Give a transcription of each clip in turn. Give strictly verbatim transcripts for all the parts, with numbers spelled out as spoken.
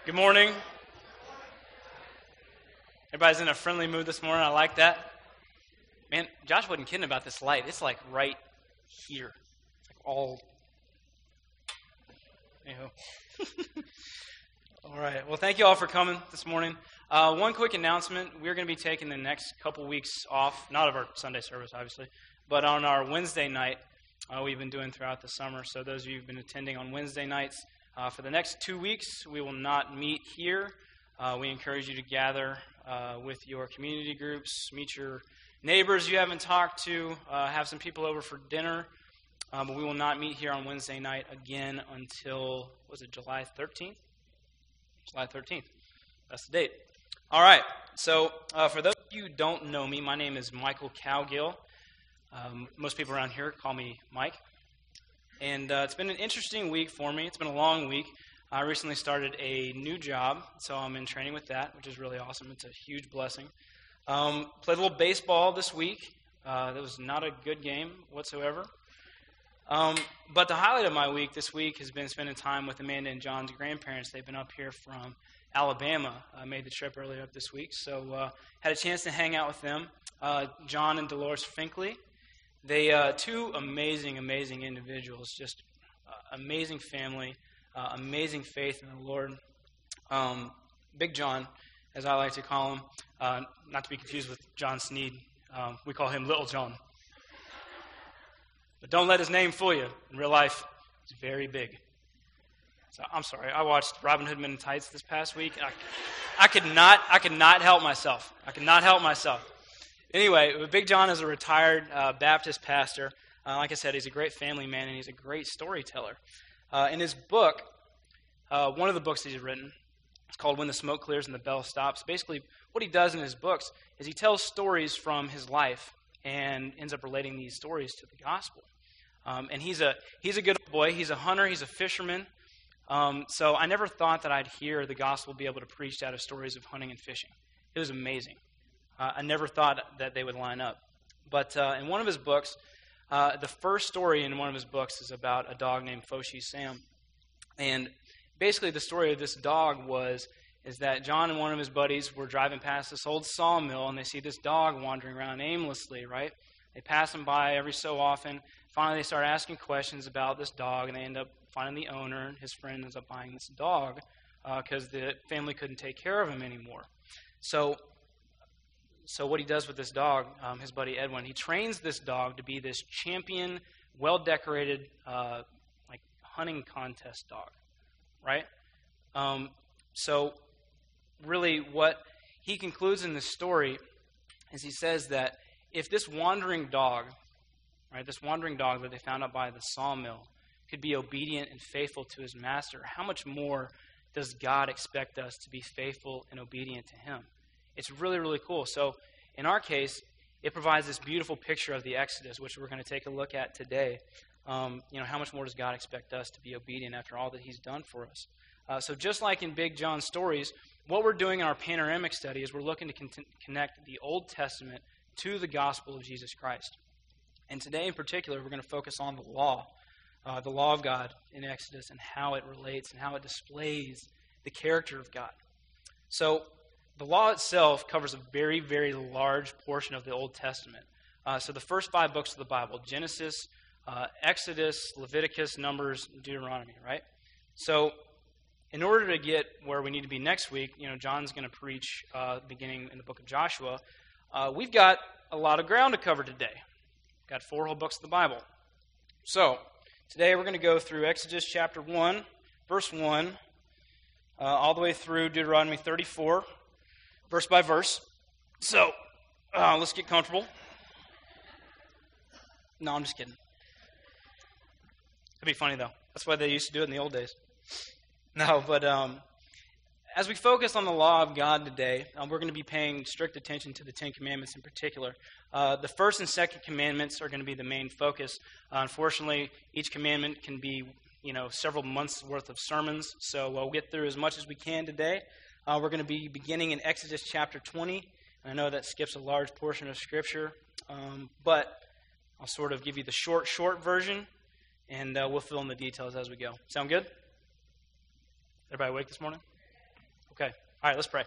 Good morning. Everybody's in a friendly mood this morning. I like that. Man, Josh wasn't kidding about this light. It's like right here. It's like all. Anyhow. All right. Well, thank you all for coming this morning. Uh, one quick announcement. We're going to be taking the next couple weeks off, not of our Sunday service, obviously, but on our Wednesday night uh, we've been doing throughout the summer. So those of you who've been attending on Wednesday nights, Uh, for the next two weeks, we will not meet here. Uh, we encourage you to gather uh, with your community groups, meet your neighbors you haven't talked to, uh, have some people over for dinner. Uh, but we will not meet here on Wednesday night again until, was it July thirteenth? July thirteenth. That's the date. All right. So uh, for those of you who don't know me, my name is Michael Cowgill. Um, most people around here call me Mike. And uh, it's been an interesting week for me. It's been a long week. I recently started a new job, so I'm in training with that, which is really awesome. It's a huge blessing. Um, played a little baseball this week. Uh, that was not a good game whatsoever. Um, but the highlight of my week this week has been spending time with Amanda and John's grandparents. They've been up here from Alabama. I made the trip earlier up this week, so uh, had a chance to hang out with them. Uh, John and Dolores Finkley. They, uh, two amazing, amazing individuals, just uh, amazing family, uh, amazing faith in the Lord. Um, Big John, as I like to call him, uh, not to be confused with John Sneed. Um, we call him Little John. But don't let his name fool you. In real life, he's very big. So I'm sorry. I watched Robin Hood Men in Tights this past week. And I, I could not, I could not help myself. I could not help myself. Anyway, Big John is a retired uh, Baptist pastor. Uh, like I said, he's a great family man, and he's a great storyteller. Uh, in his book, uh, one of the books that he's written, it's called When the Smoke Clears and the Bell Stops. Basically, what he does in his books is he tells stories from his life and ends up relating these stories to the gospel. Um, and he's a he's a good boy. He's a hunter. He's a fisherman. Um, so I never thought that I'd hear the gospel be able to preach out of stories of hunting and fishing. It was amazing. Uh, I never thought that they would line up. But uh, in one of his books, uh, the first story in one of his books is about a dog named Foshi Sam. And basically the story of this dog was is that John and one of his buddies were driving past this old sawmill, and they see this dog wandering around aimlessly, right? They pass him by every so often. Finally, they start asking questions about this dog, and they end up finding the owner, and his friend ends up buying this dog because uh, the family couldn't take care of him anymore. So So what he does with this dog, um, his buddy Edwin, he trains this dog to be this champion, well-decorated, uh, like hunting contest dog, right? Um, so really what he concludes in this story is he says that if this wandering dog, right, this wandering dog that they found out by the sawmill could be obedient and faithful to his master, how much more does God expect us to be faithful and obedient to him? It's really, really cool. So in our case, it provides this beautiful picture of the Exodus, which we're going to take a look at today. Um, you know, how much more does God expect us to be obedient after all that he's done for us? Uh, so just like in Big John's stories, what we're doing in our panoramic study is we're looking to con- connect the Old Testament to the gospel of Jesus Christ. And today in particular, we're going to focus on the law, uh, the law of God in Exodus, and how it relates and how it displays the character of God. So the law itself covers a very, very large portion of the Old Testament. Uh, so the first five books of the Bible, Genesis, uh, Exodus, Leviticus, Numbers, Deuteronomy, right? So in order to get where we need to be next week, you know, John's going to preach uh, beginning in the book of Joshua. Uh, we've got a lot of ground to cover today. We've got four whole books of the Bible. So today we're going to go through Exodus chapter one, verse one, uh, all the way through Deuteronomy thirty-four. Verse by verse. So, uh, let's get comfortable. No, I'm just kidding. It'd be funny, though. That's why they used to do it in the old days. No, but um, as we focus on the law of God today, uh, we're going to be paying strict attention to the Ten Commandments in particular. Uh, the first and second commandments are going to be the main focus. Uh, unfortunately, each commandment can be, you know, several months' worth of sermons, so we'll get through as much as we can today. Uh, we're going to be beginning in Exodus chapter twenty. I know that skips a large portion of Scripture, um, but I'll sort of give you the short, short version, and uh, we'll fill in the details as we go. Sound good? Everybody awake this morning? Okay. All right, let's pray.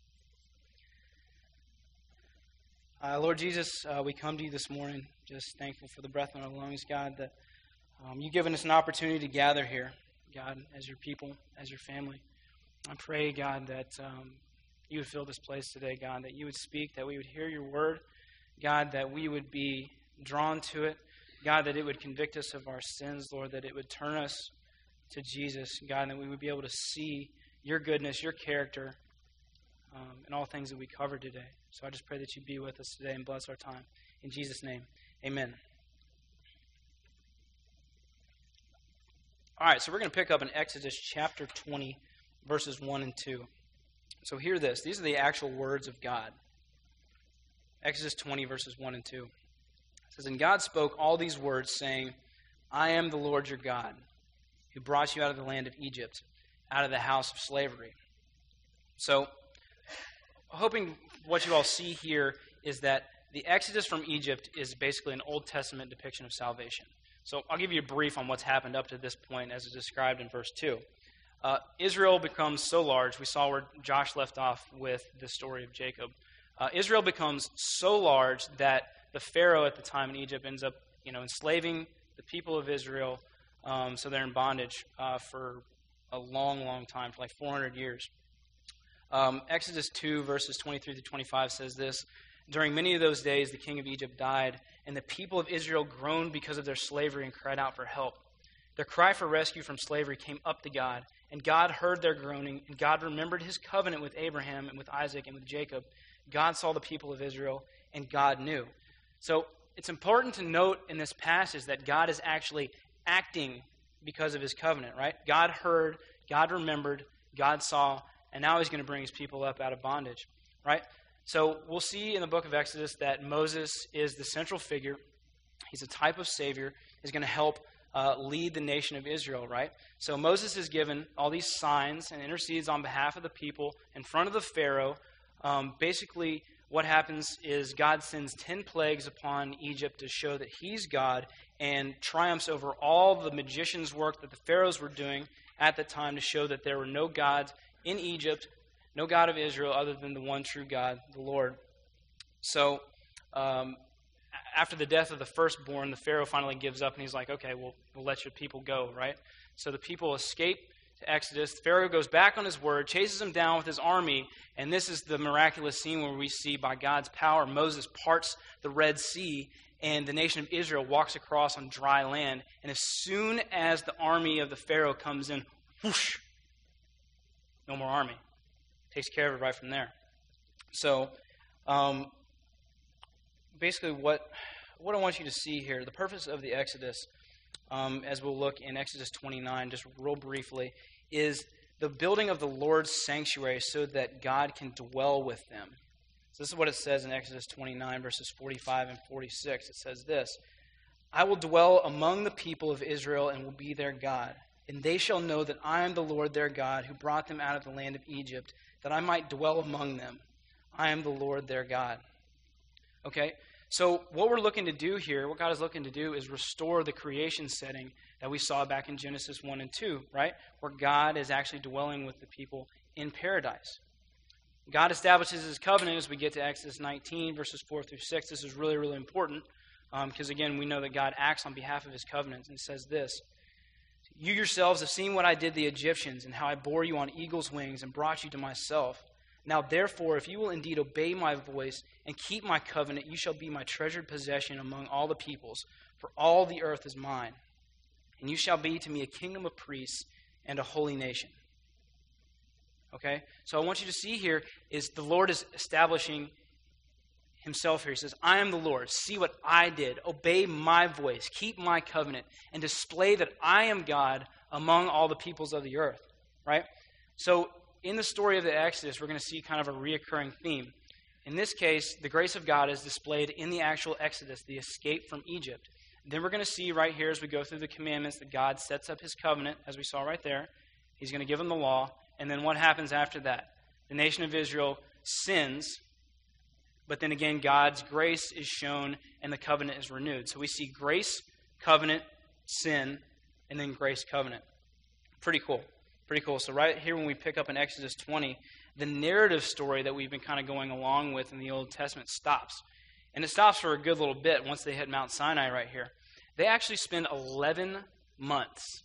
Uh, Lord Jesus, uh, we come to you this morning just thankful for the breath in our lungs, God, that um, you've given us an opportunity to gather here, God, as your people, as your family. I pray, God, that um, you would fill this place today, God, that you would speak, that we would hear your word, God, that we would be drawn to it, God, that it would convict us of our sins, Lord, that it would turn us to Jesus, God, and that we would be able to see your goodness, your character, um, in all things that we covered today. So I just pray that you be with us today and bless our time. In Jesus' name, amen. All right, so we're going to pick up in Exodus chapter twenty, verses one and two. So hear this. These are the actual words of God. Exodus twenty, verses one and two. It says, "And God spoke all these words, saying, I am the Lord your God, who brought you out of the land of Egypt, out of the house of slavery." So, hoping what you all see here is that the Exodus from Egypt is basically an Old Testament depiction of salvation. So I'll give you a brief on what's happened up to this point as described in verse two. Uh, Israel becomes so large. We saw where Josh left off with the story of Jacob. Uh, Israel becomes so large that the Pharaoh at the time in Egypt ends up, you know, enslaving the people of Israel, um, so they're in bondage uh, for a long, long time, for like four hundred years. Um, Exodus two, verses twenty-three to twenty-five says this, "During many of those days the king of Egypt died, and the people of Israel groaned because of their slavery and cried out for help. Their cry for rescue from slavery came up to God, and God heard their groaning, and God remembered his covenant with Abraham and with Isaac and with Jacob. God saw the people of Israel, and God knew." So it's important to note in this passage that God is actually acting because of his covenant, right? God heard, God remembered, God saw, and now he's going to bring his people up out of bondage, right? So we'll see in the book of Exodus that Moses is the central figure. He's a type of Savior. He's going to help uh, lead the nation of Israel, right? So Moses is given all these signs and intercedes on behalf of the people in front of the Pharaoh. Um, basically, what happens is God sends ten plagues upon Egypt to show that he's God and triumphs over all the magicians' work that the pharaohs were doing at the time to show that there were no gods in Egypt, no God of Israel other than the one true God, the Lord. So um, after the death of the firstborn, the Pharaoh finally gives up and he's like, okay, we'll, we'll let your people go, right? So the people escape to Exodus. The Pharaoh goes back on his word, chases them down with his army, and this is the miraculous scene where we see by God's power, Moses parts the Red Sea, and the nation of Israel walks across on dry land. And as soon as the army of the Pharaoh comes in, whoosh, no more army. Takes care of it right from there. So, um, basically what, what I want you to see here, the purpose of the Exodus, um, as we'll look in Exodus twenty-nine, just real briefly, is the building of the Lord's sanctuary so that God can dwell with them. So this is what it says in Exodus twenty-nine, verses forty-five and forty-six. It says this, "I will dwell among the people of Israel and will be their God. And they shall know that I am the Lord their God, who brought them out of the land of Egypt, that I might dwell among them. I am the Lord their God." Okay, so what we're looking to do here, what God is looking to do, is restore the creation setting that we saw back in Genesis one and two, right? Where God is actually dwelling with the people in paradise. God establishes his covenant as we get to Exodus nineteen, verses four through six. This is really, really important because, um, again, we know that God acts on behalf of his covenants. And it says this, "You yourselves have seen what I did the Egyptians and how I bore you on eagle's wings and brought you to myself. Now, therefore, if you will indeed obey my voice and keep my covenant, you shall be my treasured possession among all the peoples, for all the earth is mine. And you shall be to me a kingdom of priests and a holy nation." Okay? So I want you to see here is the Lord is establishing himself here. He says, I am the Lord. See what I did. Obey my voice. Keep my covenant. And display that I am God among all the peoples of the earth. Right? So in the story of the Exodus, we're going to see kind of a reoccurring theme. In this case, the grace of God is displayed in the actual Exodus, the escape from Egypt. Then we're going to see right here as we go through the commandments that God sets up his covenant, as we saw right there. He's going to give them the law. And then what happens after that? The nation of Israel sins, but then again, God's grace is shown and the covenant is renewed. So we see grace, covenant, sin, and then grace, covenant. Pretty cool. Pretty cool. So right here when we pick up in Exodus twenty, the narrative story that we've been kind of going along with in the Old Testament stops. And it stops for a good little bit once they hit Mount Sinai right here. They actually spend eleven months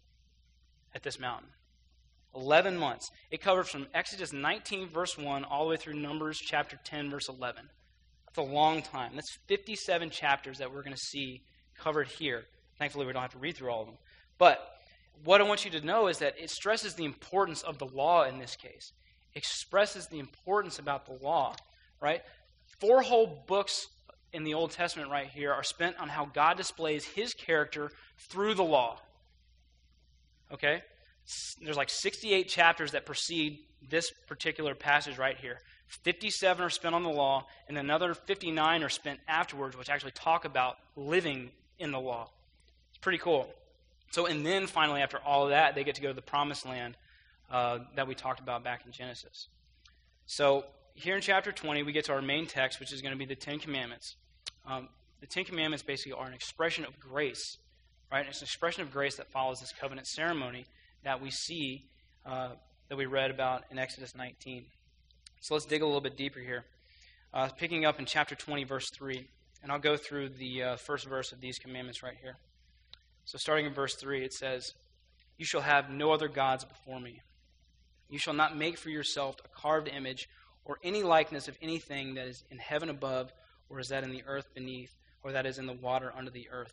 at this mountain. eleven months. It covers from Exodus nineteen, verse one, all the way through Numbers chapter ten, verse eleven. That's a long time. That's fifty-seven chapters that we're going to see covered here. Thankfully, we don't have to read through all of them. But what I want you to know is that it stresses the importance of the law in this case. It expresses the importance about the law, right? Four whole books in the Old Testament right here are spent on how God displays his character through the law. Okay? There's like sixty-eight chapters that precede this particular passage right here. fifty-seven are spent on the law, and another fifty-nine are spent afterwards, which actually talk about living in the law. It's pretty cool. So, and then finally, after all of that, they get to go to the promised land uh, that we talked about back in Genesis. So, here in chapter twenty, we get to our main text, which is going to be the Ten Commandments. Um, the Ten Commandments basically are an expression of grace, right? It's an expression of grace that follows this covenant ceremony that we see, uh, that we read about in Exodus nineteen. So let's dig a little bit deeper here. Uh, picking up in chapter twenty, verse three, and I'll go through the uh, first verse of these commandments right here. So starting in verse three, it says, "You shall have no other gods before me. You shall not make for yourself a carved image or any likeness of anything that is in heaven above, or is that in the earth beneath, or that is in the water under the earth."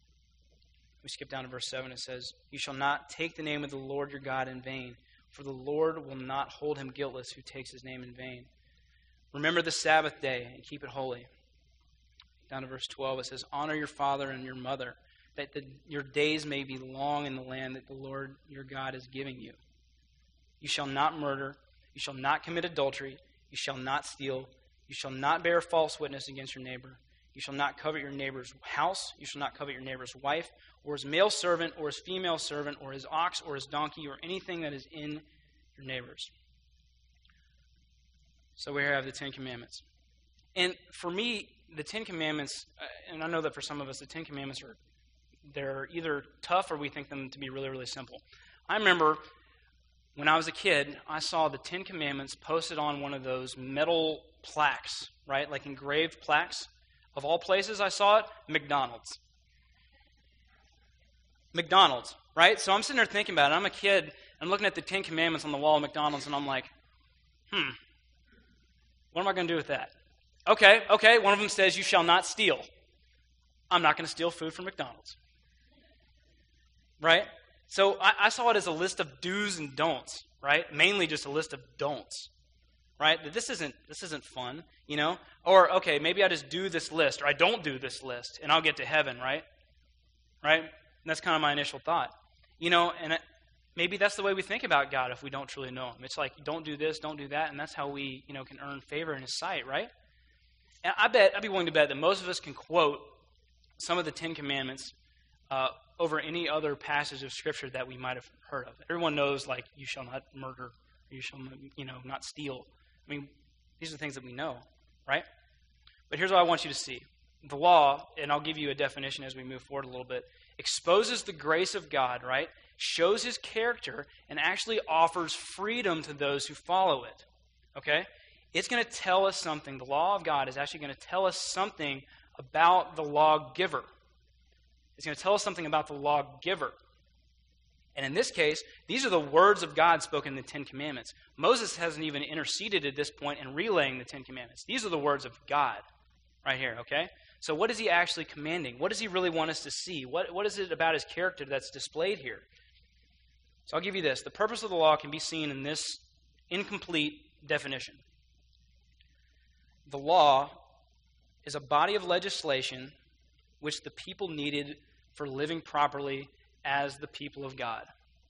We skip down to verse seven. It says, "You shall not take the name of the Lord your God in vain, for the Lord will not hold him guiltless who takes his name in vain. Remember the Sabbath day and keep it holy." Down to verse twelve, it says, "Honor your father and your mother, that the, your days may be long in the land that the Lord your God is giving you. You shall not murder. You shall not commit adultery. You shall not steal. You shall not bear false witness against your neighbor. You shall not covet your neighbor's house. You shall not covet your neighbor's wife, or his male servant, or his female servant, or his ox, or his donkey, or anything that is in your neighbor's." So we have the Ten Commandments. And for me, the Ten Commandments, and I know that for some of us, the Ten Commandments are, they're either tough or we think them to be really, really simple. I remember when I was a kid, I saw the Ten Commandments posted on one of those metal plaques, right? Like engraved plaques. Of all places I saw it, McDonald's. McDonald's, right? So I'm sitting there thinking about it. I'm a kid. I'm looking at the Ten Commandments on the wall of McDonald's, and I'm like, hmm, what am I going to do with that? Okay, okay, one of them says you shall not steal. I'm not going to steal food from McDonald's. Right? So I, I saw it as a list of do's and don'ts, right? Mainly just a list of don'ts. Right? That this isn't this isn't fun, you know? Or, okay, maybe I just do this list, or I don't do this list, and I'll get to heaven, right? Right? And that's kind of my initial thought. You know, and it, maybe that's the way we think about God if we don't truly know him. It's like, don't do this, don't do that, and that's how we, you know, can earn favor in his sight, right? And I bet, I'd be willing to bet that most of us can quote some of the Ten Commandments uh, over any other passage of Scripture that we might have heard of. Everyone knows, like, you shall not murder, you shall, you know, not steal. I mean, these are things that we know, right? But here's what I want you to see. The law, and I'll give you a definition as we move forward a little bit, exposes the grace of God, right? Shows his character, and actually offers freedom to those who follow it, okay? It's going to tell us something. The law of God is actually going to tell us something about the lawgiver. It's going to tell us something about the lawgiver. And in this case, these are the words of God spoken in the Ten Commandments. Moses hasn't even interceded at this point in relaying the Ten Commandments. These are the words of God right here, okay? So what is he actually commanding? What does he really want us to see? What, what is it about his character that's displayed here? So I'll give you this. The purpose of the law can be seen in this incomplete definition. The law is a body of legislation which the people needed for living properly as the people of God.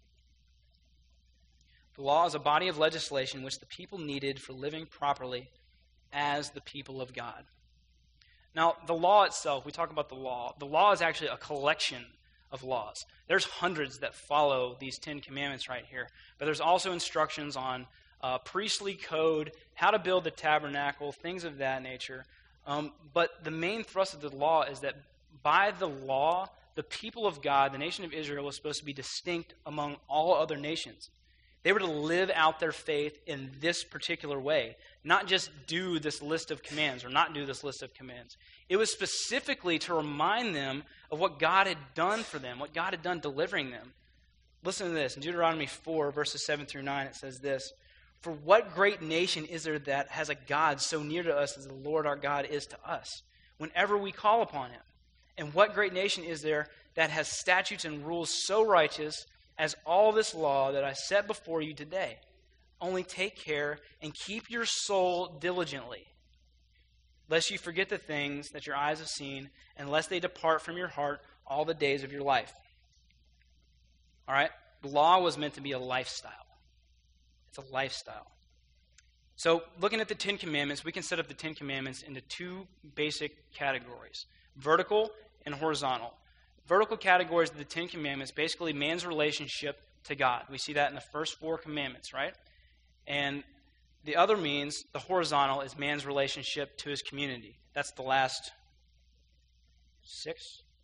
The law is a body of legislation which the people needed for living properly as the people of God. Now, the law itself, we talk about the law. The law is actually a collection of laws. There's hundreds that follow these Ten Commandments right here. But there's also instructions on uh, priestly code, how to build the tabernacle, things of that nature. Um, but the main thrust of the law is that by the law, the people of God, the nation of Israel, was supposed to be distinct among all other nations. They were to live out their faith in this particular way, not just do this list of commands or not do this list of commands. It was specifically to remind them of what God had done for them, what God had done delivering them. Listen to this. In Deuteronomy four, verses seven through nine, it says this: "For what great nation is there that has a God so near to us as the Lord our God is to us, whenever we call upon him? And what great nation is there that has statutes and rules so righteous as all this law that I set before you today? Only take care and keep your soul diligently, lest you forget the things that your eyes have seen, and lest they depart from your heart all the days of your life." All right? The law was meant to be a lifestyle. It's a lifestyle. So looking at the Ten Commandments, we can set up the Ten Commandments into two basic categories: vertical and horizontal. Vertical categories of the Ten Commandments, basically man's relationship to God. We see that in the first four commandments, right? And the other means, the horizontal, is man's relationship to his community. That's the last six?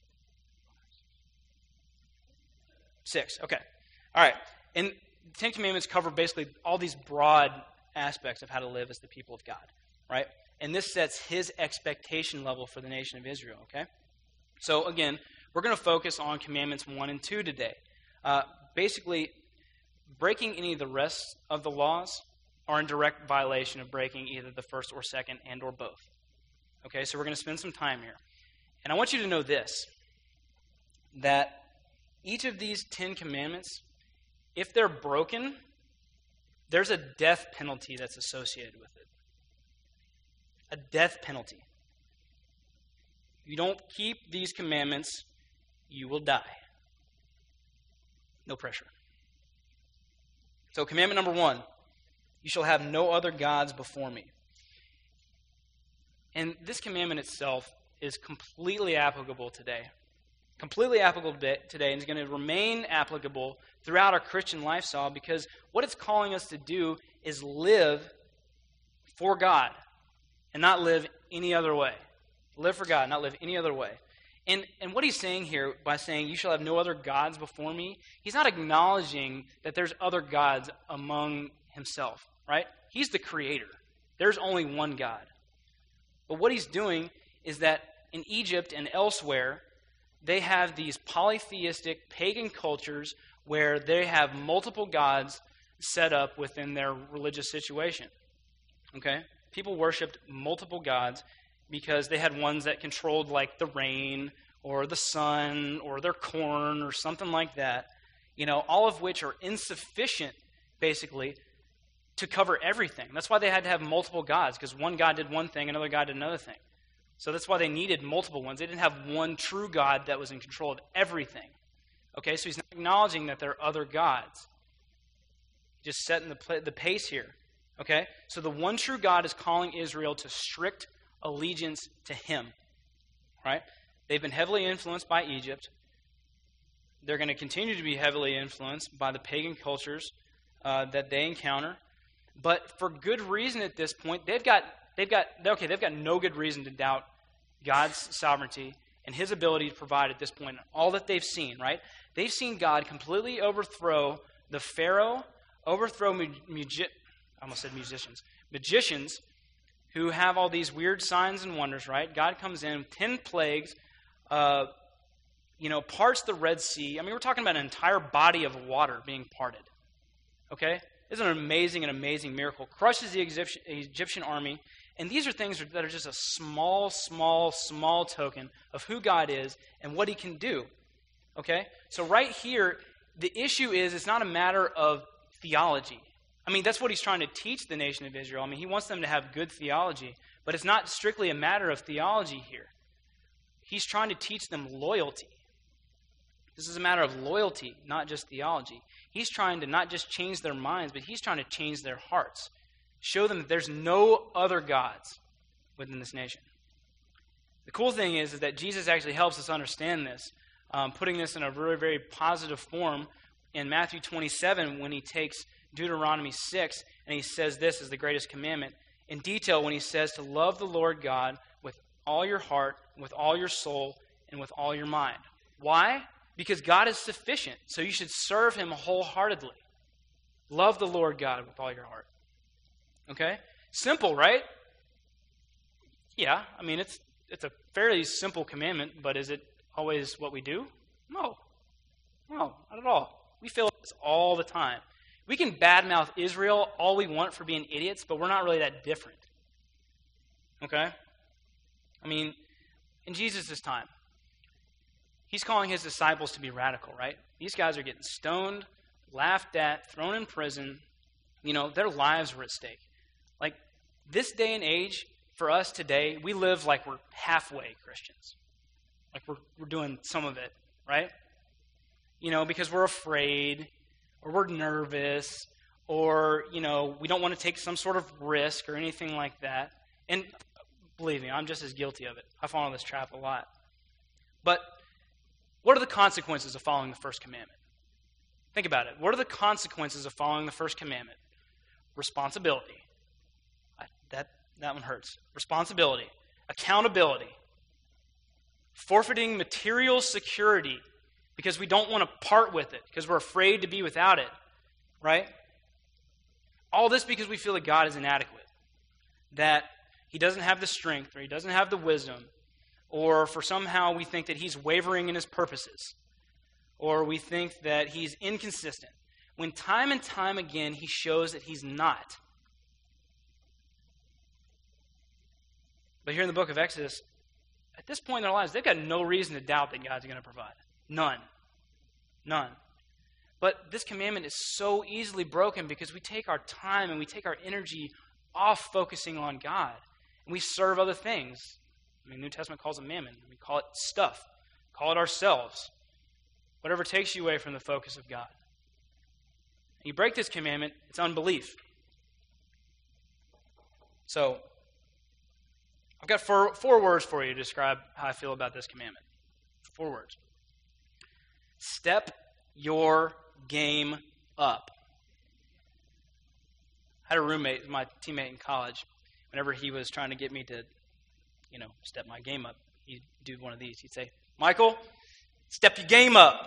Six, okay. All right. And the Ten Commandments cover basically all these broad aspects of how to live as the people of God, right? And this sets his expectation level for the nation of Israel, okay? So again, we're going to focus on commandments one and two today. Uh, basically, breaking any of the rest of the laws are in direct violation of breaking either the first or second and or both. Okay, so we're going to spend some time here. And I want you to know this, that each of these Ten Commandments, if they're broken, there's a death penalty that's associated with it. A death penalty. If you don't keep these commandments, you will die. No pressure. So commandment number one, you shall have no other gods before me. And this commandment itself is completely applicable today. Completely applicable today, and is going to remain applicable throughout our Christian lifestyle, because what it's calling us to do is live for God and not live any other way. Live for God, not live any other way. And, and what he's saying here by saying, you shall have no other gods before me, he's not acknowledging that there's other gods among himself, right? He's the creator. There's only one God. But what he's doing is that in Egypt and elsewhere, they have these polytheistic pagan cultures where they have multiple gods set up within their religious situation. Okay? People worshipped multiple gods because they had ones that controlled like the rain or the sun or their corn or something like that, you know, all of which are insufficient, basically, to cover everything. That's why they had to have multiple gods, because one God did one thing, another God did another thing. So that's why they needed multiple ones. They didn't have one true God that was in control of everything. Okay, so he's not acknowledging that there are other gods. Just setting the, the pace here. Okay, so the one true God is calling Israel to strict allegiance to him. Right? They've been heavily influenced by Egypt. They're going to continue to be heavily influenced by the pagan cultures uh, that they encounter. But for good reason at this point, they've got They've got, okay, they've got no good reason to doubt God's sovereignty and his ability to provide at this point. All that they've seen, right? They've seen God completely overthrow the Pharaoh, overthrow, magi- I almost said musicians, magicians who have all these weird signs and wonders, right? God comes in, ten plagues, uh, you know, parts the Red Sea. I mean, we're talking about an entire body of water being parted, okay? It's an amazing and amazing miracle. Crushes the Egyptian, Egyptian army. And these are things that are just a small, small, small token of who God is and what he can do. Okay? So right here, the issue is it's not a matter of theology. I mean, that's what he's trying to teach the nation of Israel. I mean, he wants them to have good theology. But it's not strictly a matter of theology here. He's trying to teach them loyalty. This is a matter of loyalty, not just theology. He's trying to not just change their minds, but he's trying to change their hearts. Show them that there's no other gods within this nation. The cool thing is, is that Jesus actually helps us understand this, um, putting this in a very, very positive form in Matthew twenty-seven when he takes Deuteronomy six and he says this is the greatest commandment in detail when he says to love the Lord God with all your heart, with all your soul, and with all your mind. Why? Because God is sufficient, so you should serve him wholeheartedly. Love the Lord God with all your heart. Okay? Simple, right? Yeah, I mean, it's it's a fairly simple commandment, but is it always what we do? No. No, not at all. We fail this all the time. We can badmouth Israel all we want for being idiots, but we're not really that different. Okay? I mean, in Jesus' time, he's calling his disciples to be radical, right? These guys are getting stoned, laughed at, thrown in prison. You know, their lives were at stake. Like, this day and age, for us today, we live like we're halfway Christians. Like we're we're doing some of it, right? You know, because we're afraid, or we're nervous, or, you know, we don't want to take some sort of risk or anything like that. And believe me, I'm just as guilty of it. I fall into this trap a lot. But what are the consequences of following the first commandment? Think about it. What are the consequences of following the first commandment? Responsibility. I, that, that one hurts. Responsibility. Accountability. Forfeiting material security because we don't want to part with it, because we're afraid to be without it, right? All this because we feel that God is inadequate, that he doesn't have the strength, or he doesn't have the wisdom, or for somehow we think that he's wavering in his purposes, or we think that he's inconsistent, when time and time again he shows that he's not. But here in the book of Exodus, at this point in their lives, they've got no reason to doubt that God's going to provide. None. None. But this commandment is so easily broken because we take our time and we take our energy off focusing on God. And we serve other things. I mean, the New Testament calls it mammon. We call it stuff. Call it ourselves. Whatever takes you away from the focus of God. You break this commandment, it's unbelief. So, I've got four, four words for you to describe how I feel about this commandment. Four words. Step your game up. I had a roommate, my teammate in college. Whenever he was trying to get me to, you know, step my game up, he'd do one of these. He'd say, Michael, step your game up.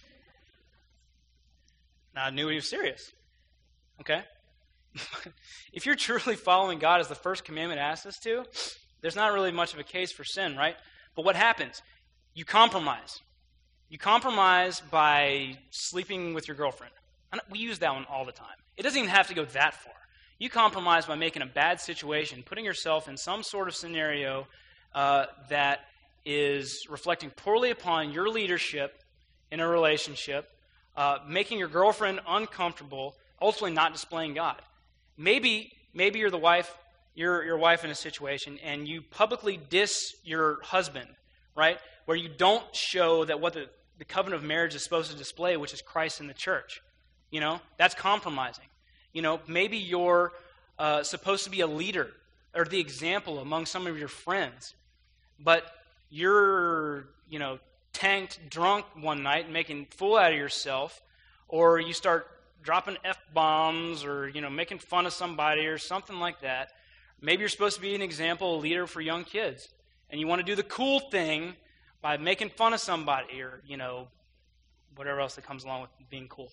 Now I knew he was serious. Okay? If you're truly following God as the first commandment asks us to, there's not really much of a case for sin, right? But what happens? You compromise. You compromise by sleeping with your girlfriend. And we use that one all the time. It doesn't even have to go that far. You compromise by making a bad situation, putting yourself in some sort of scenario uh, that is reflecting poorly upon your leadership in a relationship, uh, making your girlfriend uncomfortable, ultimately not displaying God. Maybe, maybe you're the wife, you're your wife in a situation, and you publicly diss your husband, right? Where you don't show that what the, the covenant of marriage is supposed to display, which is Christ in the church. You know, that's compromising. You know, maybe you're uh, supposed to be a leader or the example among some of your friends, but you're, you know, tanked, drunk one night and making a fool out of yourself, or you start dropping F-bombs or, you know, making fun of somebody or something like that. Maybe you're supposed to be an example, a leader for young kids, and you want to do the cool thing by making fun of somebody or, you know, whatever else that comes along with being cool.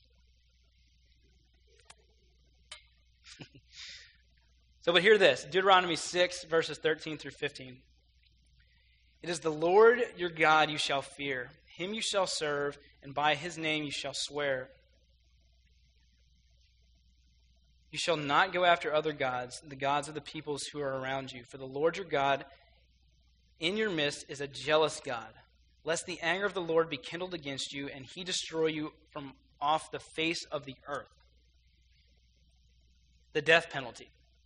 So, but hear this, Deuteronomy six, verses thirteen through fifteen. It is the Lord your God you shall fear. Him you shall serve, and by his name you shall swear. You shall not go after other gods, the gods of the peoples who are around you. For the Lord your God in your midst is a jealous God, lest the anger of the Lord be kindled against you, and he destroy you from off the face of the earth. The death penalty.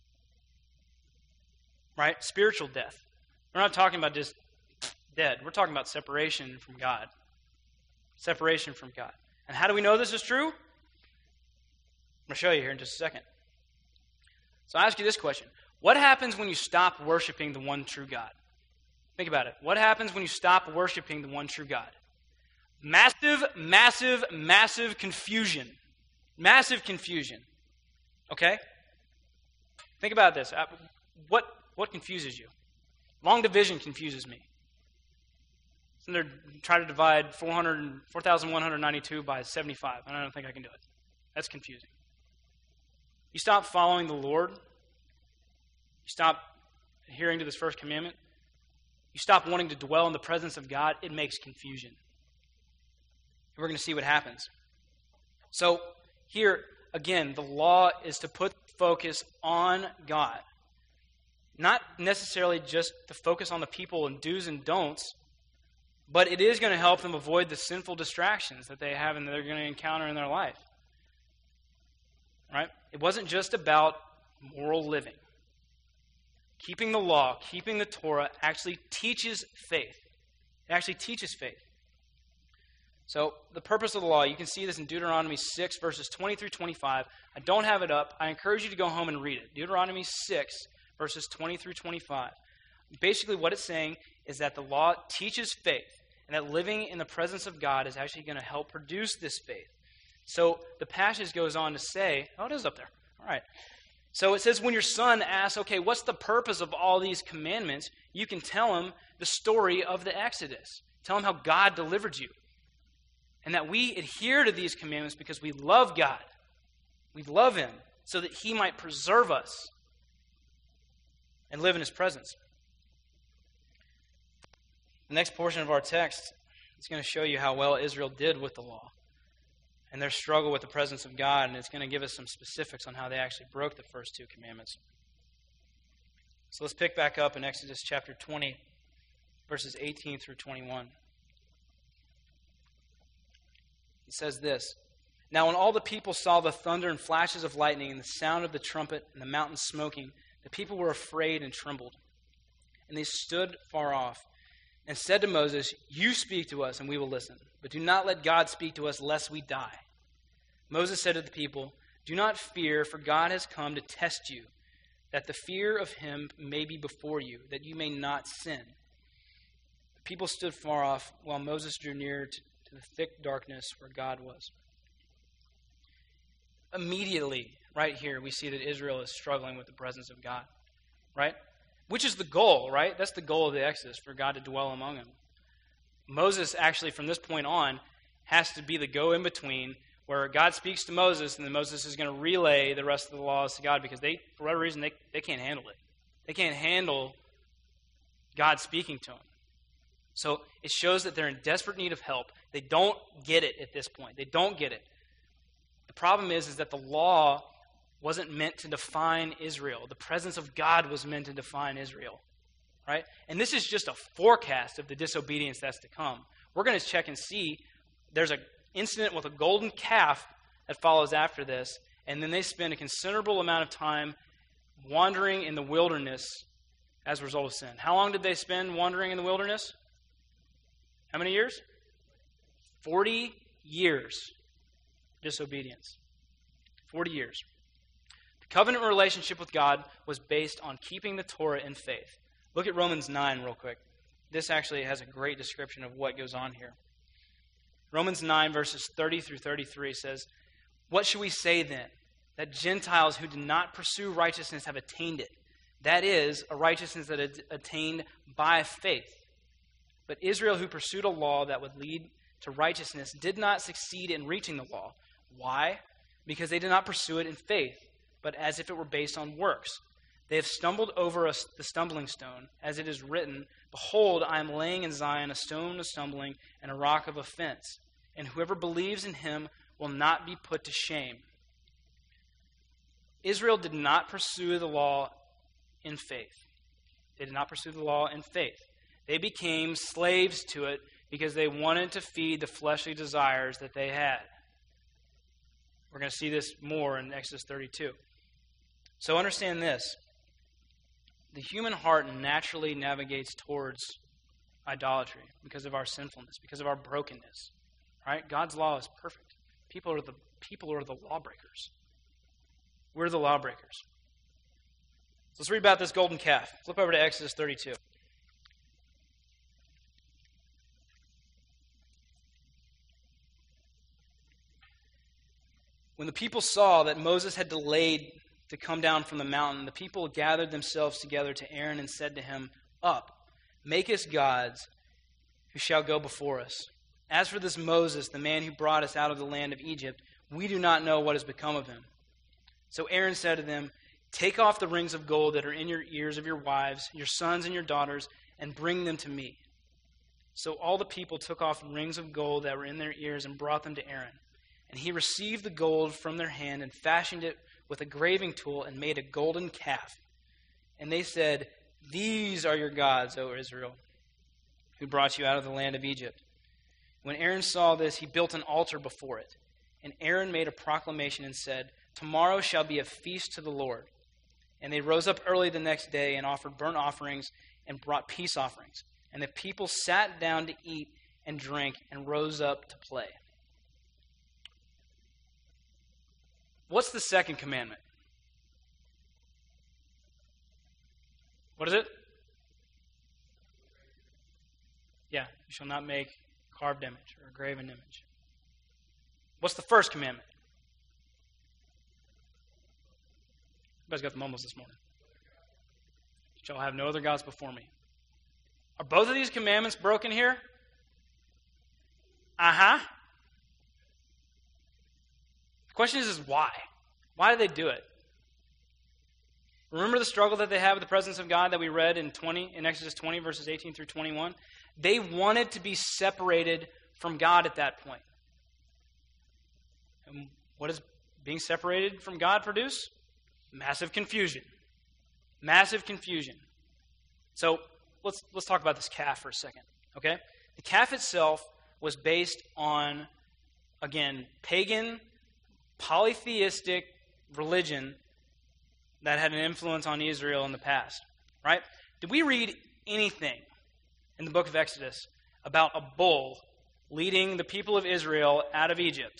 Right? Spiritual death. We're not talking about just dead. We're talking about separation from God. Separation from God. And how do we know this is true? I'm going to show you here in just a second. So I ask you this question. What happens when you stop worshiping the one true God? Think about it. What happens when you stop worshiping the one true God? Massive, massive, massive confusion. Massive confusion. Okay? Think about this. What, what confuses you? Long division confuses me. So they're trying to divide four thousand one hundred ninety-two by seventy-five. I don't think I can do it. That's confusing. You stop following the Lord. You stop adhering to this first commandment. You stop wanting to dwell in the presence of God. It makes confusion. And we're going to see what happens. So here, again, the law is to put focus on God. Not necessarily just to focus on the people and do's and don'ts, but it is going to help them avoid the sinful distractions that they have and that they're going to encounter in their life. Right? It wasn't just about moral living. Keeping the law, keeping the Torah actually teaches faith. It actually teaches faith. So the purpose of the law, you can see this in Deuteronomy six, verses twenty through twenty-five. I don't have it up. I encourage you to go home and read it. Deuteronomy six, verses twenty through twenty-five. Basically what it's saying is that the law teaches faith, and that living in the presence of God is actually going to help produce this faith. So the passage goes on to say, oh, it is up there. All right. So it says, when your son asks, okay, what's the purpose of all these commandments? You can tell him the story of the Exodus. Tell him how God delivered you. And that we adhere to these commandments because we love God. We love him so that he might preserve us and live in his presence. The next portion of our text is going to show you how well Israel did with the law and their struggle with the presence of God, and it's going to give us some specifics on how they actually broke the first two commandments. So let's pick back up in Exodus chapter twenty, verses eighteen through twenty-one. It says this, "Now when all the people saw the thunder and flashes of lightning and the sound of the trumpet and the mountain smoking, the people were afraid and trembled. And they stood far off and said to Moses, 'You speak to us and we will listen, but do not let God speak to us lest we die.' Moses said to the people, 'Do not fear, for God has come to test you, that the fear of him may be before you, that you may not sin.' The people stood far off while Moses drew near to, to the thick darkness where God was." Immediately, right here, we see that Israel is struggling with the presence of God, right? Which is the goal, right? That's the goal of the Exodus, for God to dwell among them. Moses, actually, from this point on, has to be the go-in-between where God speaks to Moses, and then Moses is going to relay the rest of the laws to God because they, for whatever reason, they, they can't handle it. They can't handle God speaking to them. So it shows that they're in desperate need of help. They don't get it at this point. They don't get it. The problem is, is that the law wasn't meant to define Israel. The presence of God was meant to define Israel, right? And this is just a forecast of the disobedience that's to come. We're going to check and see. There's an incident with a golden calf that follows after this, and then they spend a considerable amount of time wandering in the wilderness as a result of sin. How long did they spend wandering in the wilderness? How many years? Forty years. Disobedience. Forty years. The covenant relationship with God was based on keeping the Torah in faith. Look at Romans nine real quick. This actually has a great description of what goes on here. Romans nine, verses thirty through thirty-three says, "What should we say then? That Gentiles who did not pursue righteousness have attained it. That is, a righteousness that is attained by faith. But Israel, who pursued a law that would lead to righteousness, did not succeed in reaching the law. Why? Because they did not pursue it in faith, but as if it were based on works. They have stumbled over us the stumbling stone, as it is written, 'Behold, I am laying in Zion a stone of stumbling and a rock of offense, and whoever believes in him will not be put to shame.'" Israel did not pursue the law in faith. They did not pursue the law in faith. They became slaves to it because they wanted to feed the fleshly desires that they had. We're going to see this more in Exodus thirty-two. So understand this. The human heart naturally navigates towards idolatry because of our sinfulness, because of our brokenness. Right? God's law is perfect. People are the people are the lawbreakers. We're the lawbreakers. So let's read about this golden calf. Flip over to Exodus thirty-two. When the people saw that Moses had delayed to come down from the mountain, the people gathered themselves together to Aaron and said to him, "Up, make us gods who shall go before us. As for this Moses, the man who brought us out of the land of Egypt, we do not know what has become of him." So Aaron said to them, "Take off the rings of gold that are in your ears of your wives, your sons and your daughters, and bring them to me." So all the people took off rings of gold that were in their ears and brought them to Aaron. And he received the gold from their hand and fashioned it with a graving tool and made a golden calf. And they said, "These are your gods, O Israel, who brought you out of the land of Egypt." When Aaron saw this, he built an altar before it. And Aaron made a proclamation and said, "Tomorrow shall be a feast to the Lord." And they rose up early the next day and offered burnt offerings and brought peace offerings. And the people sat down to eat and drink and rose up to play. What's the second commandment? What is it? Yeah, you shall not make carved image or a graven image. What's the first commandment? You guys got the mumbles this morning. You shall have no other gods before me. Are both of these commandments broken here? Uh-huh. The question is, is why? Why do they do it? Remember the struggle that they have with the presence of God that we read in twenty in Exodus twenty, verses eighteen through twenty-one? They wanted to be separated from God at that point. And what does being separated from God produce? Massive confusion. Massive confusion. So let's let's talk about this calf for a second, okay? The calf itself was based on, again, pagan, polytheistic religion that had an influence on Israel in the past, right? Did we read anything in the book of Exodus about a bull leading the people of Israel out of Egypt?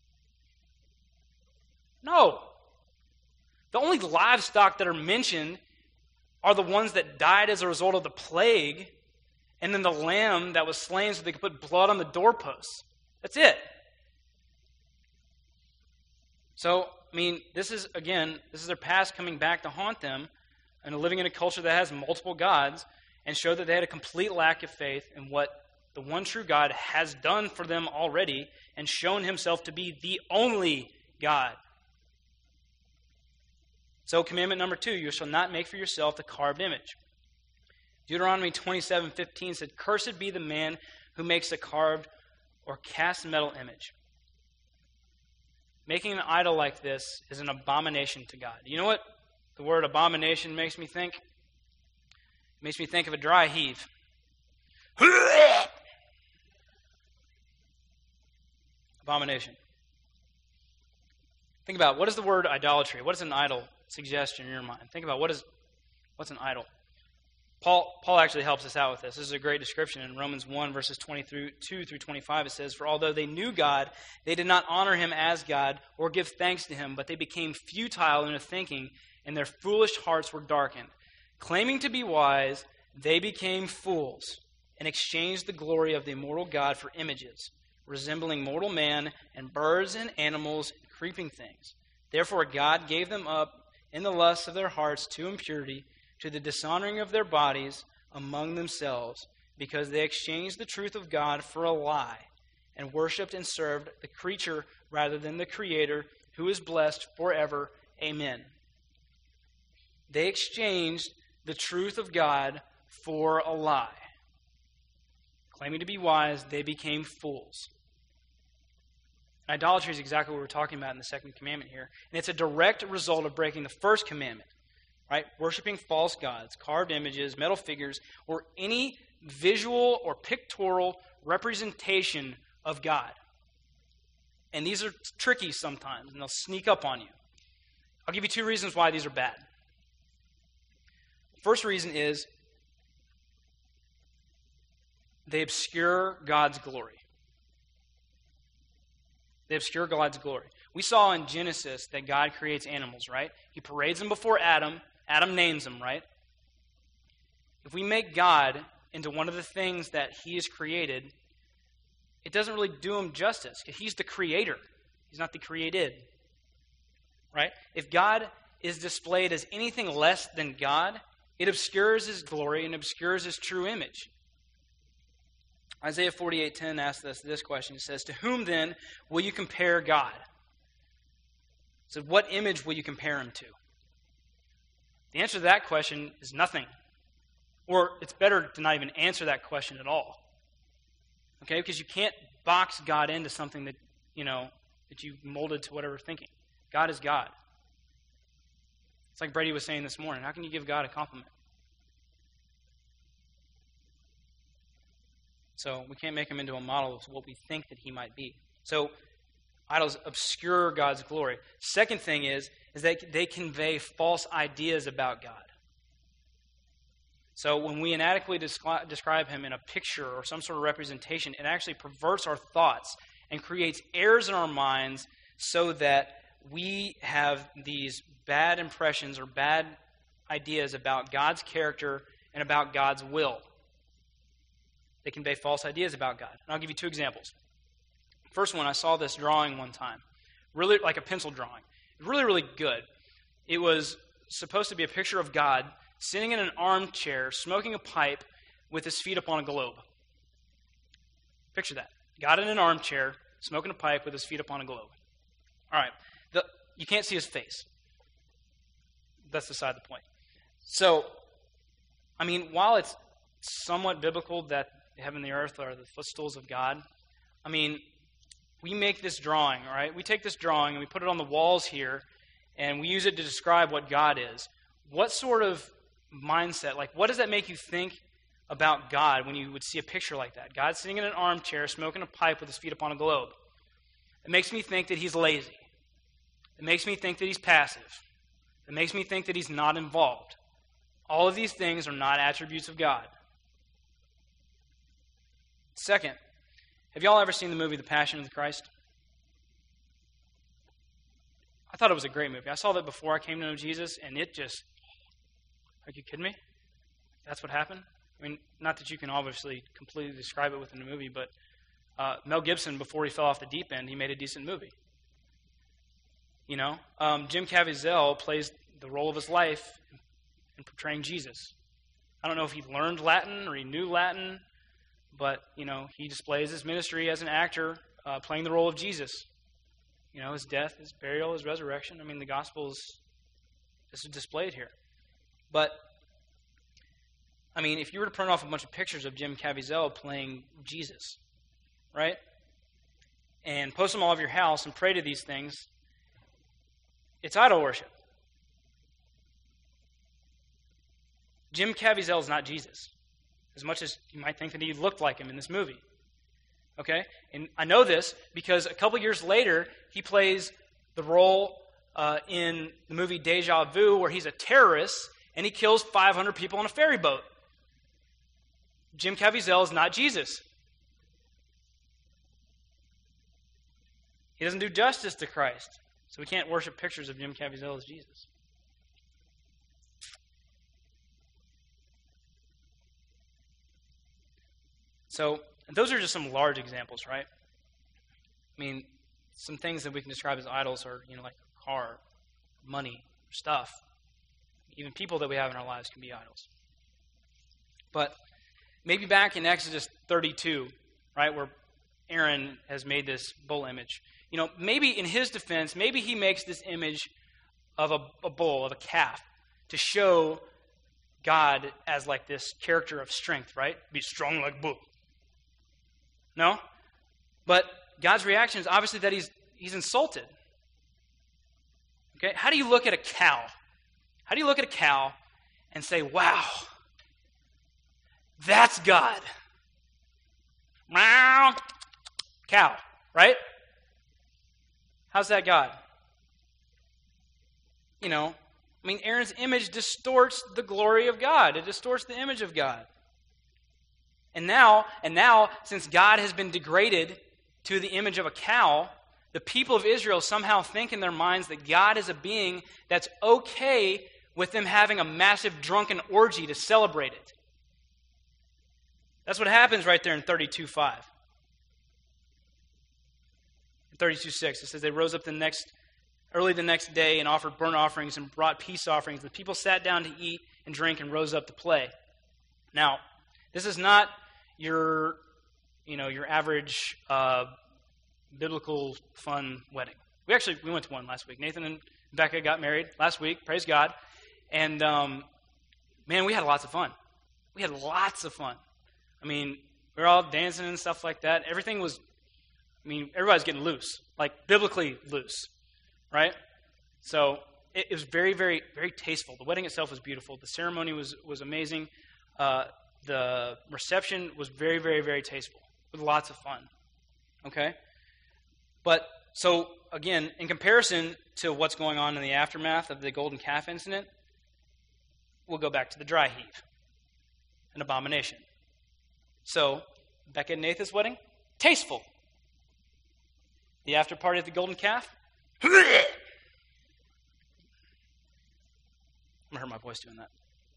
No. The only livestock that are mentioned are the ones that died as a result of the plague, and then the lamb that was slain so they could put blood on the doorposts. That's it. So, I mean, this is, again, this is their past coming back to haunt them and living in a culture that has multiple gods, and show that they had a complete lack of faith in what the one true God has done for them already and shown himself to be the only God. So commandment number two, you shall not make for yourself the carved image. Deuteronomy twenty-seven fifteen said, "Cursed be the man who makes a carved or cast metal image." Making an idol like this is an abomination to God. You know what the word abomination makes me think? It makes me think of a dry heave. Abomination. Think about, what is the word idolatry? What is an idol suggestion in your mind? Think about what is what's an idol. Paul Paul actually helps us out with this. This is a great description in Romans one, verses twenty-two through twenty-five. It says, "For although they knew God, they did not honor him as God or give thanks to him, but they became futile in their thinking, and their foolish hearts were darkened. Claiming to be wise, they became fools and exchanged the glory of the immortal God for images, resembling mortal man and birds and animals and creeping things. Therefore God gave them up in the lusts of their hearts to impurity, to the dishonoring of their bodies among themselves, because they exchanged the truth of God for a lie, and worshipped and served the creature rather than the Creator, who is blessed forever. Amen." They exchanged the truth of God for a lie. Claiming to be wise, they became fools. Idolatry is exactly what we're talking about in the second commandment here. And it's a direct result of breaking the first commandment, right? Worshipping false gods, carved images, metal figures, or any visual or pictorial representation of God. And these are tricky sometimes, and they'll sneak up on you. I'll give you two reasons why these are bad. First reason is they obscure God's glory. They obscure God's glory. We saw in Genesis that God creates animals, right? He parades them before Adam. Adam names them, right? If we make God into one of the things that he has created, it doesn't really do him justice, because he's the creator. He's not the created, right? If God is displayed as anything less than God, it obscures his glory and obscures his true image. Isaiah forty-eight ten asks us this question. It says, "To whom then will you compare God?" So what image will you compare him to? The answer to that question is nothing. Or it's better to not even answer that question at all. Okay? Because you can't box God into something that, you know, that you molded to whatever thinking. God is God. It's like Brady was saying this morning. How can you give God a compliment? So we can't make him into a model of what we think that he might be. So idols obscure God's glory. Second thing is, is that they convey false ideas about God. So when we inadequately descri- describe him in a picture or some sort of representation, it actually perverts our thoughts and creates errors in our minds so that we have these bad impressions or bad ideas about God's character and about God's will. They convey false ideas about God. And I'll give you two examples. First one, I saw this drawing one time, really like a pencil drawing. Really, really good. It was supposed to be a picture of God sitting in an armchair, smoking a pipe with his feet up on a globe. Picture that. God in an armchair, smoking a pipe with his feet up on a globe. All right. The, you can't see his face. That's beside the point. So, I mean, while it's somewhat biblical that heaven and the earth are the footstools of God, I mean, we make this drawing, all right? We take this drawing and we put it on the walls here, and we use it to describe what God is. What sort of mindset, like what does that make you think about God when you would see a picture like that? God sitting in an armchair, smoking a pipe with his feet up on a globe. It makes me think that he's lazy. It makes me think that he's passive. It makes me think that he's not involved. All of these things are not attributes of God. Second, have y'all ever seen the movie The Passion of the Christ? I thought it was a great movie. I saw that before I came to know Jesus, and it just, are you kidding me? That's what happened? I mean, not that you can obviously completely describe it within the movie, but uh, Mel Gibson, before he fell off the deep end, he made a decent movie. You know, um, Jim Caviezel plays the role of his life in portraying Jesus. I don't know if he learned Latin or he knew Latin, but, you know, he displays his ministry as an actor uh, playing the role of Jesus. You know, his death, his burial, his resurrection. I mean, the Gospels, this is displayed here. But, I mean, if you were to print off a bunch of pictures of Jim Caviezel playing Jesus, right, and post them all over your house and pray to these things, it's idol worship. Jim Caviezel is not Jesus, as much as you might think that he looked like him in this movie. Okay? And I know this because a couple years later, he plays the role uh, in the movie Deja Vu, where he's a terrorist and he kills five hundred people on a ferry boat. Jim Caviezel is not Jesus. He doesn't do justice to Christ. So we can't worship pictures of Jim Caviezel as Jesus. So those are just some large examples, right? I mean, some things that we can describe as idols are, you know, like a car, money, stuff. Even people that we have in our lives can be idols. But maybe back in Exodus thirty-two, right, where Aaron has made this bull image. You know, maybe in his defense, maybe he makes this image of a, a bull, of a calf, to show God as like this character of strength, right? Be strong like bull. No? But God's reaction is obviously that he's he's insulted. Okay? How do you look at a cow? How do you look at a cow and say, wow, that's God? Meow. Cow, right? How's that God? You know, I mean, Aaron's image distorts the glory of God. It distorts the image of God. And now, and now, since God has been degraded to the image of a cow, the people of Israel somehow think in their minds that God is a being that's okay with them having a massive drunken orgy to celebrate it. That's what happens right there in thirty-two five. In thirty-two six, it says, they rose up the next, early the next day and offered burnt offerings and brought peace offerings. The people sat down to eat and drink and rose up to play. Now, this is not your, you know, your average uh, biblical fun wedding. We actually, we went to one last week. Nathan and Becca got married last week, praise God. And, um, man, we had lots of fun. We had lots of fun. I mean, we were all dancing and stuff like that. Everything was, I mean, everybody's getting loose, like biblically loose, right? So it, it was very, very, very tasteful. The wedding itself was beautiful. The ceremony was, was amazing. Uh, the reception was very, very, very tasteful with lots of fun, okay? But, so, again, in comparison to what's going on in the aftermath of the golden calf incident, we'll go back to the dry heave, an abomination. So, Becca and Nathan's wedding, tasteful. The after party at the golden calf, I'm going to hurt my voice doing that.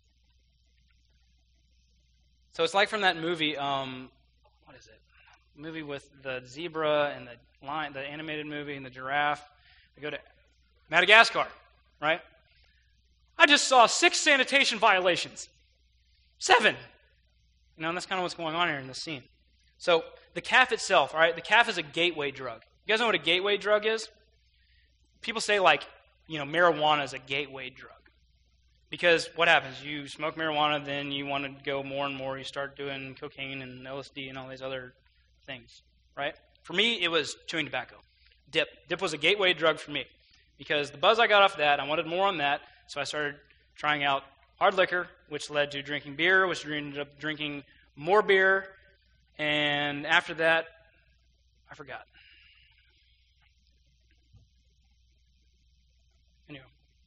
So it's like from that movie, um, what is it? The movie with the zebra and the lion, the animated movie and the giraffe. They go to Madagascar, right? I just saw six sanitation violations. Seven. You know, and that's kind of what's going on here in this scene. So the calf itself, all right, the calf is a gateway drug. You guys know what a gateway drug is? People say, like, you know, marijuana is a gateway drug. Because what happens? You smoke marijuana, then you want to go more and more. You start doing cocaine and L S D and all these other things, right? For me, it was chewing tobacco. Dip. Dip was a gateway drug for me. Because the buzz I got off that, I wanted more on that, so I started trying out hard liquor, which led to drinking beer, which ended up drinking more beer, and after that, I forgot. Anyway.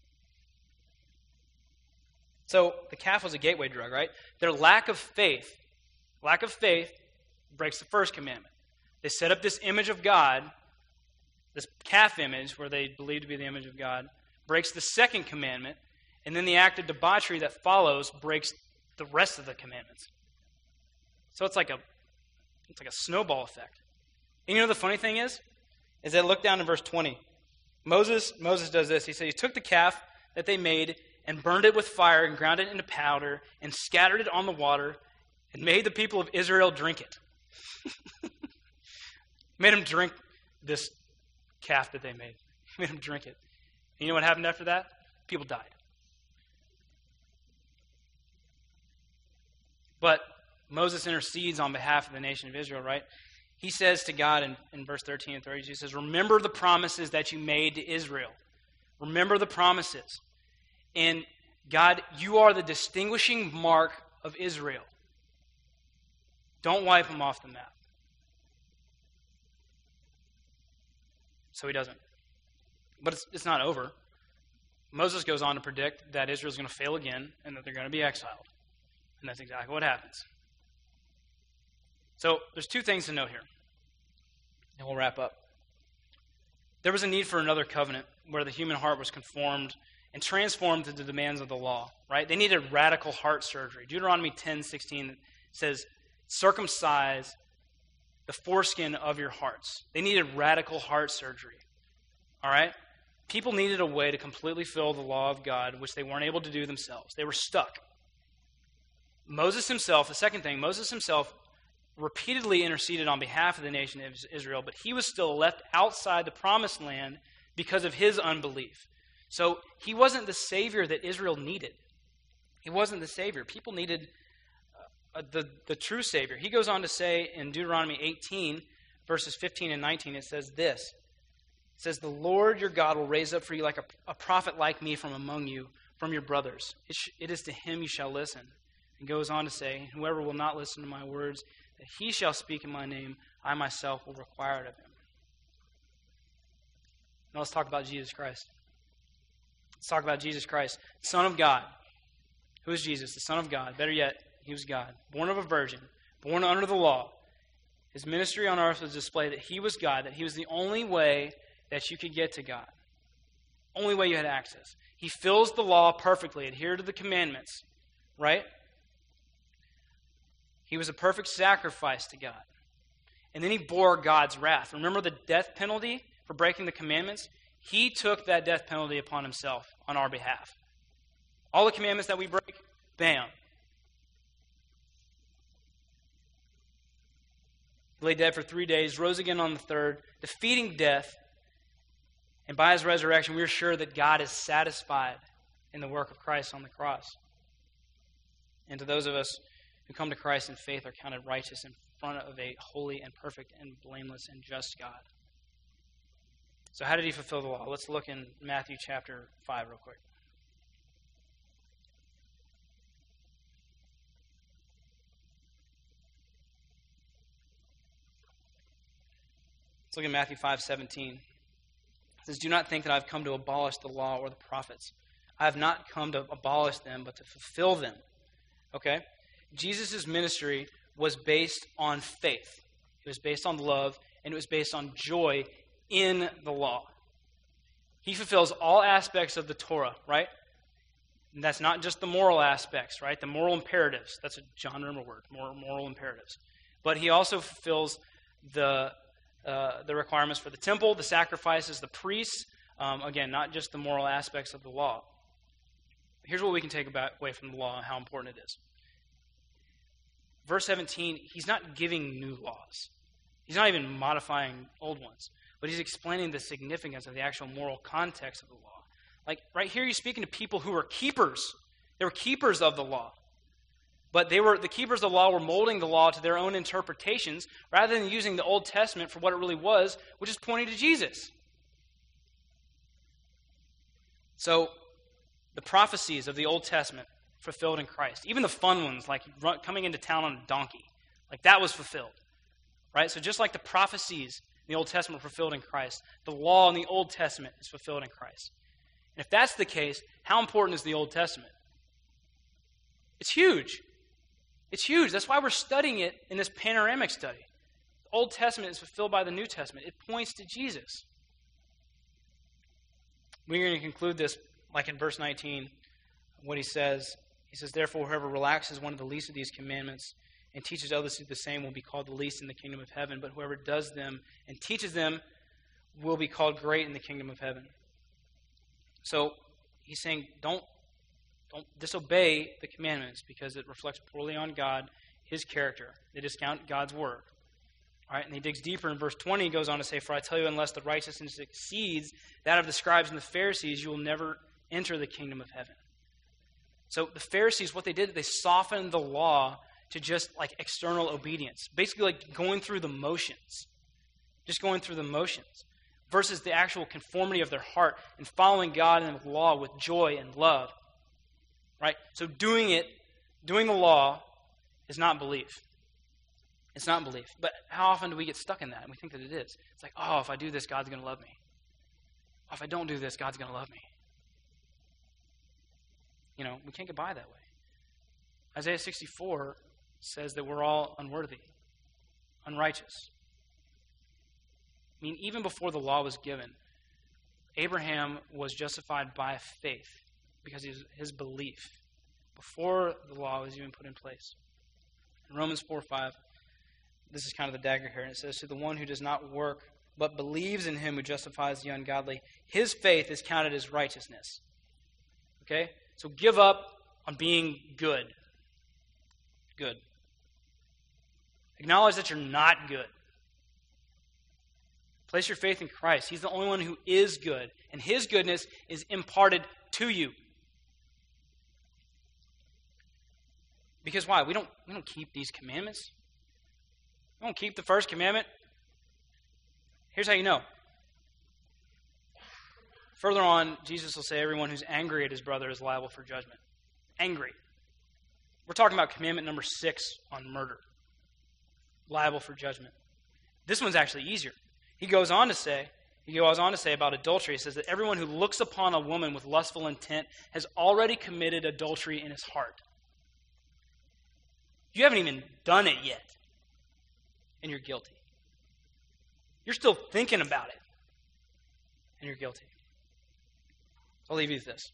So the calf was a gateway drug, right? Their lack of faith, lack of faith breaks the first commandment. They set up this image of God, this calf image where they believe to be the image of God, breaks the second commandment, and then the act of debauchery that follows breaks the rest of the commandments. So it's like a it's like a snowball effect. And you know the funny thing is? Is that look down in verse twenty. Moses, Moses does this. He said he took the calf that they made and burned it with fire and ground it into powder and scattered it on the water and made the people of Israel drink it. Made them drink this calf that they made. Made them drink it. And you know what happened after that? People died. But Moses intercedes on behalf of the nation of Israel, right? He says to God in, in verse thirteen and thirty-two, he says, remember the promises that you made to Israel. Remember the promises. And God, you are the distinguishing mark of Israel. Don't wipe them off the map. So he doesn't. But it's, it's not over. Moses goes on to predict that Israel is going to fail again and that they're going to be exiled. And that's exactly what happens. So there's two things to note here. And we'll wrap up. There was a need for another covenant where the human heart was conformed and transformed to the demands of the law, right? They needed radical heart surgery. Deuteronomy ten sixteen says, circumcise the foreskin of your hearts. They needed radical heart surgery, all right? People needed a way to completely fill the law of God, which they weren't able to do themselves. They were stuck. Moses himself, the second thing, Moses himself repeatedly interceded on behalf of the nation of Israel, but he was still left outside the promised land because of his unbelief. So he wasn't the Savior that Israel needed. He wasn't the Savior. People needed uh, the, the true Savior. He goes on to say in Deuteronomy eighteen, verses fifteen and nineteen, it says this. It says, the Lord your God will raise up for you like a, a prophet like me from among you, from your brothers. It, sh- it is to him you shall listen. And goes on to say, whoever will not listen to my words, that he shall speak in my name, I myself will require it of him. Now let's talk about Jesus Christ. Let's talk about Jesus Christ, Son of God. Who is Jesus? The Son of God. Better yet, he was God. Born of a virgin, born under the law. His ministry on earth was to display that he was God, that he was the only way that you could get to God. Only way you had access. He fills the law perfectly, adhered to the commandments, right? He was a perfect sacrifice to God. And then he bore God's wrath. Remember the death penalty for breaking the commandments? He took that death penalty upon himself on our behalf. All the commandments that we break, bam. He lay dead for three days, rose again on the third, defeating death, And by his resurrection, we're sure that God is satisfied in the work of Christ on the cross. And to those of us who come to Christ in faith are counted righteous in front of a holy and perfect and blameless and just God. So how did he fulfill the law? Let's look in Matthew chapter five real quick. Let's look at Matthew five seventeen. It says, "Do not think that I have come to abolish the law or the prophets. I have not come to abolish them, but to fulfill them." Okay? Jesus' ministry was based on faith. It was based on love, and it was based on joy in the law. He fulfills all aspects of the Torah, right? And that's not just the moral aspects, right? The moral imperatives. That's a John Rimmer word, moral, moral imperatives. But he also fulfills the uh, the requirements for the temple, the sacrifices, the priests. Um, again, not just the moral aspects of the law. Here's what we can take about, away from the law and how important it is. Verse seventeen, he's not giving new laws. He's not even modifying old ones. But he's explaining the significance of the actual moral context of the law. Like, right here, he's speaking to people who were keepers. They were keepers of the law. But they were the keepers of the law were molding the law to their own interpretations rather than using the Old Testament for what it really was, which is pointing to Jesus. So, the prophecies of the Old Testament fulfilled in Christ. Even the fun ones, like run, coming into town on a donkey. Like, that was fulfilled. Right? So just like the prophecies in the Old Testament were fulfilled in Christ, the law in the Old Testament is fulfilled in Christ. And if that's the case, how important is the Old Testament? It's huge. It's huge. That's why we're studying it in this panoramic study. The Old Testament is fulfilled by the New Testament. It points to Jesus. We're going to conclude this like in verse nineteen, what he says. He says, "Therefore, whoever relaxes one of the least of these commandments and teaches others to do the same will be called the least in the kingdom of heaven. But whoever does them and teaches them will be called great in the kingdom of heaven." So he's saying, don't, don't disobey the commandments because it reflects poorly on God, his character. They discount God's word. All right, and he digs deeper in verse twenty. He goes on to say, "For I tell you, unless the righteousness exceeds that of the scribes and the Pharisees, you will never enter the kingdom of heaven." So the Pharisees, what they did, they softened the law to just like external obedience. Basically like going through the motions. Just going through the motions. Versus the actual conformity of their heart and following God and the law with joy and love. Right? So doing it, doing the law is not belief. It's not belief. But how often do we get stuck in that? And we think that it is. It's like, oh, if I do this, God's going to love me. Oh, if I don't do this, God's going to love me. You know, we can't get by that way. Isaiah sixty-four says that we're all unworthy, unrighteous. I mean, even before the law was given, Abraham was justified by faith because of his belief before the law was even put in place. In Romans four five, this is kind of the dagger here, and it says, "To the one who does not work but believes in him who justifies the ungodly, his faith is counted as righteousness." Okay? So give up on being good. Good. Acknowledge that you're not good. Place your faith in Christ. He's the only one who is good, and his goodness is imparted to you. Because why? We don't, we don't keep these commandments. We don't keep the first commandment. Here's how you know. Further on, Jesus will say everyone who's angry at his brother is liable for judgment. Angry. We're talking about commandment number six on murder. Liable for judgment. This one's actually easier. He goes on to say, he goes on to say about adultery, he says that everyone who looks upon a woman with lustful intent has already committed adultery in his heart. You haven't even done it yet, and you're guilty. You're still thinking about it, and you're guilty. I'll leave you with this.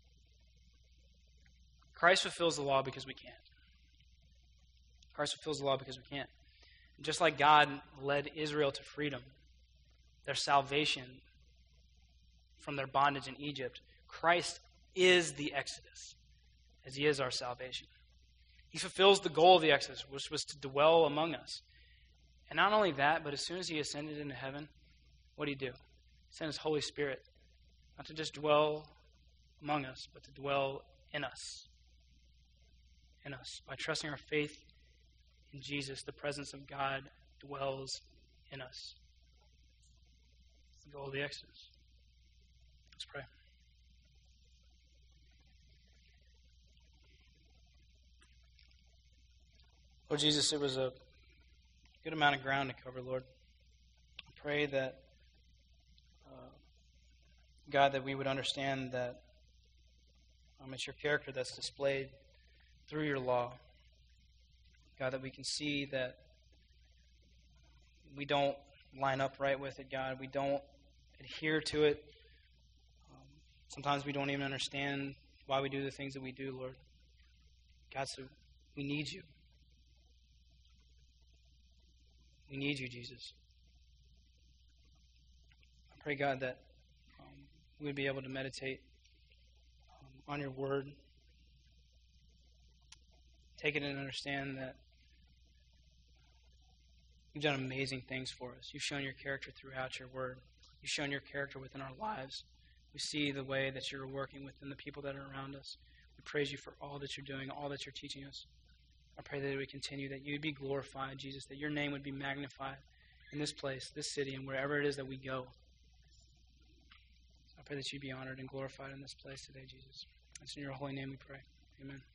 Christ fulfills the law because we can't. Christ fulfills the law because we can't. And just like God led Israel to freedom, their salvation from their bondage in Egypt, Christ is the Exodus, as he is our salvation. He fulfills the goal of the Exodus, which was to dwell among us. And not only that, but as soon as he ascended into heaven, what did he do? He sent His Holy Spirit, not to just dwell among us, but to dwell in us. In us. By trusting our faith in Jesus, the presence of God dwells in us. It's the goal of the Exodus. Let's pray. Lord Jesus, it was a good amount of ground to cover, Lord. I pray that, uh, God, that we would understand that um, it's your character that's displayed through your law. God, that we can see that we don't line up right with it, God. We don't adhere to it. Um, sometimes we don't even understand why we do the things that we do, Lord. God, so we need you. We need you, Jesus. I pray, God, that um, we would be able to meditate um, on your word. Take it and understand that you've done amazing things for us. You've shown your character throughout your word. You've shown your character within our lives. We see the way that you're working within the people that are around us. We praise you for all that you're doing, all that you're teaching us. I pray that it would continue, that you'd be glorified, Jesus, that your name would be magnified in this place, this city, and wherever it is that we go. I pray that you'd be honored and glorified in this place today, Jesus. It's in your holy name we pray. Amen.